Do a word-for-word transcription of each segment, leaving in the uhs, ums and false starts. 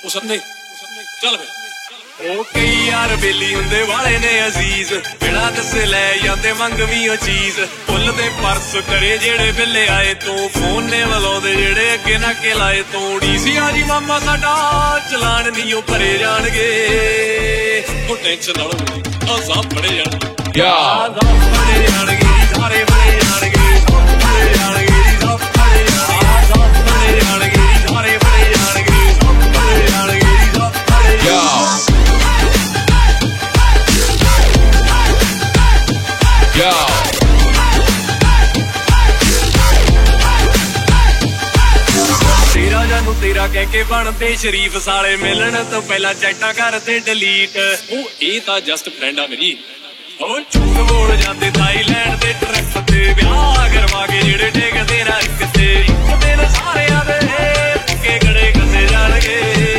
ਉਸਨੇ ਚੱਲ ਵੇ ਉਹ ਕਈ ਯਾਰ ਬੇਲੀ ਹੁੰਦੇ ਵਾਲੇ ਨੇ ਅਜ਼ੀਜ਼ ਬਿਨਾਂ ਦੱਸੇ ਲੈ ਜਾਂਦੇ ਮੰਗਵੀਂ ਉਹ ਚੀਜ਼ ਫੁੱਲ ਦੇ ਪਰਸ ਕਰੇ ਜਿਹੜੇ ਬਿੱਲੇ ਆਏ ਤੂੰ ਫੋਨ ਨੇ ਵਲਾਉਂਦੇ ਜਿਹੜੇ ਅੱਗੇ ਨਾ ਕੇ ਲਾਏ ਤੂੰ ਡੀਸੀ ਆ ਜੀ ਮਾਮਾ ਸਾਡਾ ਚਲਾਨ ਨਹੀਂ ਉਹ ਭਰੇ ਜਾਣਗੇ ਉਹ ਟੈਨਸ਼ਨ ਨਾ ਲਓ ਆ ਸਭ ਫੜੇ ਜਾਣਗੇ ਯਾ ਫੜੇ ਜਾਣਗੇ ਸਾਰੇ ਫੜੇ ਜਾਣਗੇ ਫੜੇ ਜਾਣਗੇ ਸਭ ਫੜੇ ਜਾਣਗੇ ਸਭ ਫੜੇ ਜਾਣਗੇ ਸਾਰੇ ਫੜੇ ਜਾਣਗੇ ਫੜੇ ਜਾਣਗੇ ਸਭ ਫੜੇ ਜਾਣਗੇ Yo. ਤੇਰਾ ਜਾਨੂ ਤੇਰਾ ਕਹਿ ਕੇ ਬਣਦੇ ਸ਼ਰੀਫ ਸਾਲੇ ਮਿਲਣ ਤੋਂ ਪਹਿਲਾਂ ਚੈਟਾਂ ਕਰਦੇ ਡਿਲੀਟ ਉਹ ਇਹ ਤਾਂ ਜਸਟ ਫਰੈਂਡ ਆ ਮੇਰੀ ਉਹ ਝੂਠ ਬੋਲ ਜਾਂਦੇ ਥਾਈਲੈਂਡ ਦੇ ਟ੍ਰਿਪ ਤੇ ਵਿਆਹ ਕਰਵਾ ਕੇ ਜਿਹੜੇ ਟੇਕਦੇ ਨਾ ਇੱਕ ਤੇ ਇੱਕ ਦਿਨ ਸਾਰਿਆਂ ਦੇ ਪੱਕੇ ਗੜੇ ਕੱਸੇ ਜਾਣਗੇ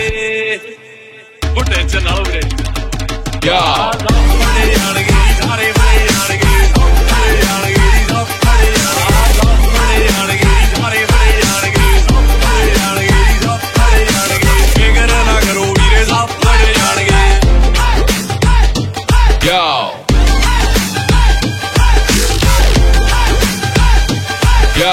ਉਹ ਟੈਨਸ਼ਨ ਨਾ ਲਓ ਵੀਰੇ ਯਾ ਬੜੇ ਜਾਣਗੇ ਸਾਰੇ ਬੜੇ ਜਾਣਗੇ Yo. Yo.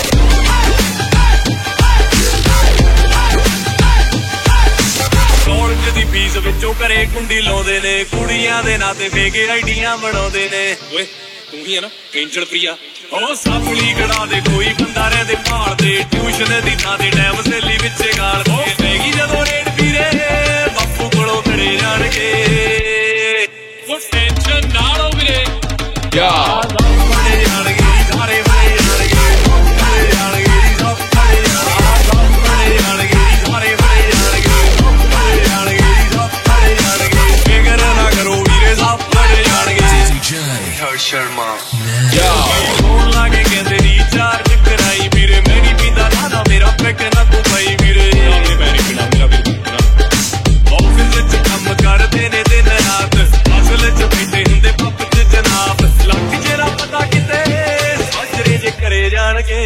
ਕਾਲਜ ਦੀ ਫੀਸ ਵਿੱਚੋਂ ਘਰੇ ਕੁੰਡੀ ਲਾਉਂਦੇ ਨੇ ਕੁੜੀਆਂ ਦੇ ਨਾਂ ਤੇ ਫੇਕ ਆਈਡੀਆਂ ਬਣਾਉਂਦੇ ਨੇ ਓਏ ਤੂੰ ਹੀ ਹੈ ਨਾ ਕੇਂਜਲ ਪ੍ਰਿਆ ਉਹ ਸਾਪਲੀ ਕੜਾ ਦੇ ਕੋਈ ਬੰਦਾ ਰਹਿੰਦੇ ਭਾਲ ਦੇ ਟਿਊਸ਼ਨ ਦੀ ਥਾਂ ਤੇ ਟਾਈਮ ਸੇਲੀ ਵਿੱਚ ਗਾਲ ਦੇ ਪੈਗੀ ਜਦੋਂ ਰੇਡ ਵੀਰੇ ਬਾਪੂ ਕੋਲੋਂ ਖੜੇ ਜਾਣਗੇ ਉਹ ਟੈਨਸ਼ਨ ਨਾ ਲਓ ਵੀਰੇ ਯਾ ਬੜੇ ਜਾਣਗੇ ਸਾਰੇ ਬੜੇ ਜਾਣਗੇ ਬੜੇ ਜਾਣਗੇ ਸਭ ਬੜੇ ਜਾਣਗੇ ਜਾਣਗੇ ਸਾਰੇ ਬੜੇ ਜਾਣਗੇ ਬੜੇ ਜਾਣਗੇ ਸਭ ਬੜੇ ਜਾਣਗੇ ਫਿਕਰ ਨਾ ਕਰੋ ਵੀਰੇ ਸਭ ਬੜੇ ਜਾਣਗੇ ਹਰ ਸ਼ਰਮਾ ਯਾ ਫੋਨ ਲਾ ਕੇ ਕਹਿੰਦੇ ਰੀਚਾਰਜ ਕਰਾਈ ਵੀਰੇ ਮੈਂ ਨਹੀਂ ਪੀਂਦਾ ਨਾ ਮੇਰਾ ਪੈਕ ਨਾ ਤੂੰ ਪਾਈ ਵੀਰੇ ਆਪਣੇ ਮੈਂ ਨਹੀਂ ਪੀਣਾ ਮੇਰਾ ਵੀਰ ਆਫਿਸ ਵਿੱਚ ਕੰਮ ਕਰਦੇ ਨੇ ਦਿਨ ਰਾਤ ਅਸਲ ਚ ਬੈਠੇ ਹੁੰਦੇ ਪੱਪ ਚ ਜਨਾਬ ਲੱਗ ਜਿਹੜਾ ਪਤਾ ਕਿਤੇ ਸਾਜਰੇ ਜੇ ਕਰੇ ਜਾਣਗੇ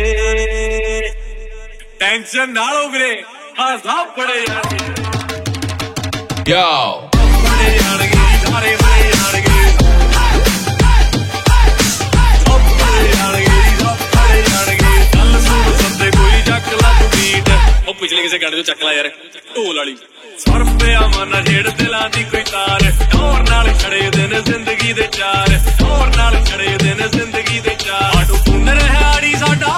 ਟੈਨਸ਼ਨ ਨਾ ਲਓ ਵੀਰੇ ਹਾਂ ਸਭ ਬੜੇ ਜਾਣਗੇ ਯੋ ਬੜੇ ਜਾਣਗੇ ਸਾਰੇ ਬੜੇ ਜਾਣਗੇ ਪਿਛਲੇ ਕਿਸੇ ਗਾਣੇ ਤੋਂ ਚੱਕ ਲਾ ਯਾਰ ਢੋਲ ਵਾਲੀ ਸਰਫ ਪਿਆ ਮਨ ਛੇੜ ਦਿਲਾਂ ਦੀ ਕੋਈ ਤਾਰ ਟੌਰ ਨਾਲ ਛੜੇ ਦਿਨ ਜ਼ਿੰਦਗੀ ਦੇ ਚਾਰ ਟੌਰ ਨਾਲ ਛੜੇ ਦਿਨ ਜ਼ਿੰਦਗੀ ਦੇ ਚਾਰ ਆਟੋ ਪੁੰਨ ਰਿਹਾ ਆੜੀ ਸਾਡਾ